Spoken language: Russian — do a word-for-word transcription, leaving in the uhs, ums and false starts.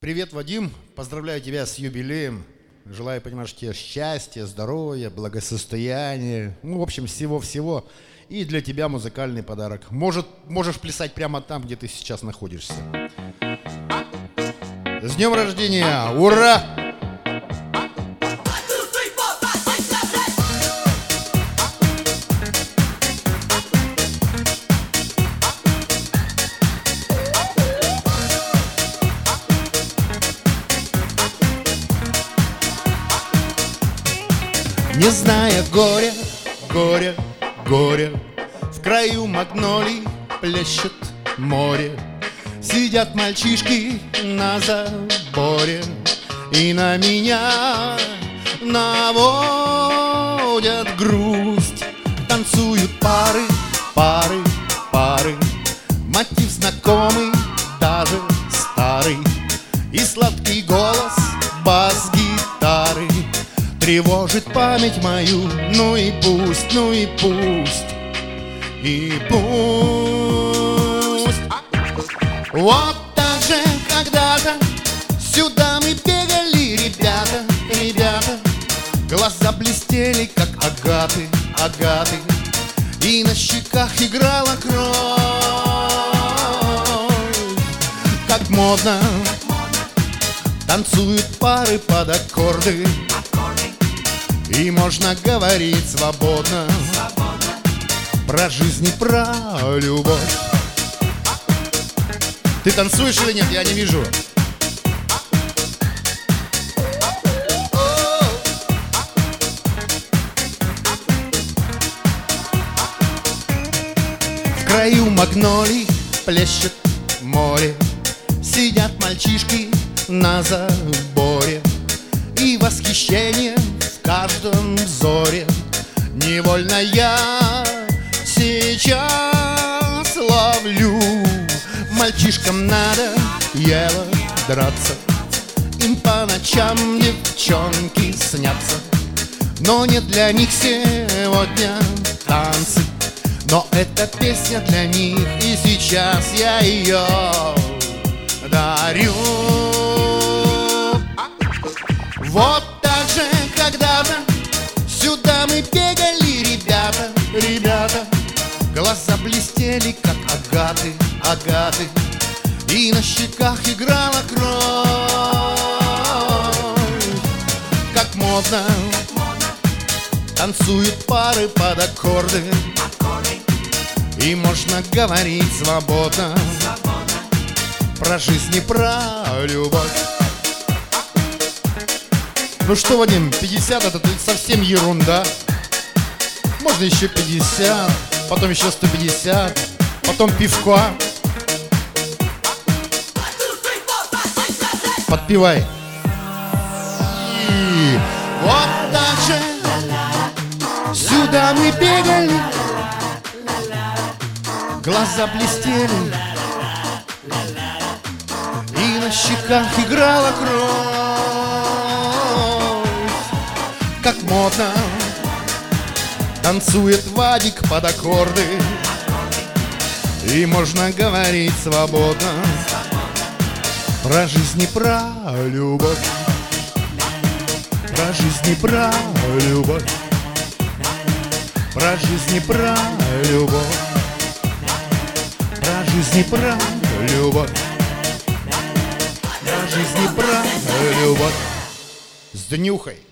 Привет, Вадим. Поздравляю тебя с юбилеем. Желаю, понимаешь, тебе счастья, здоровья, благосостояния. Ну, в общем, всего-всего. И для тебя музыкальный подарок. Может, можешь плясать прямо там, где ты сейчас находишься. С днем рождения! Ура! Не зная горя, горя, горя, в краю магнолий плещет море. Сидят мальчишки на заборе и на меня наводят грусть. Танцуют пары, пары, пары, мотив знакомый, даже старый, и сладкий голос бас-гитары тревожит память мою. Ну и пусть, ну и пусть, и пусть. Вот так же когда-то сюда мы бегали, ребята, ребята. Глаза блестели, как агаты, агаты, и на щеках играла кровь. Как модно танцуют пары под аккорды, и можно говорить свободно, свободно про жизнь и про любовь. Ты танцуешь или нет? Я не вижу. В краю магнолий плещет море. Сидят мальчишки на заборе, и восхищение в каждом взоре. Невольно я сейчас ловлю. Мальчишкам надо ело драться, им по ночам девчонки снятся, но не для них сегодня танцы. Но эта песня для них, и сейчас я ее дарю. Вот так же когда-то сюда мы бегали, ребята, ребята. Глаза блестели, как агаты, агаты, и на щеках играла кровь. Как модно танцуют пары под аккорды, и можно говорить свободно про жизнь и про любовь. Ну что, Вадим, пятьдесят это совсем ерунда. Можно еще пятьдесят, потом еще сто пятьдесят, потом пивка. Подпевай. И вот так же сюда мы бегали, глаза блестели, и на щеках играла кровь. Как модно танцует Вадик под аккорды, и можно говорить свободно про жизнь и про любовь. Про жизнь и про любовь. Про жизнь и про любовь. Про жизнь и про любовь. Про жизнь и про любовь. С днюхой.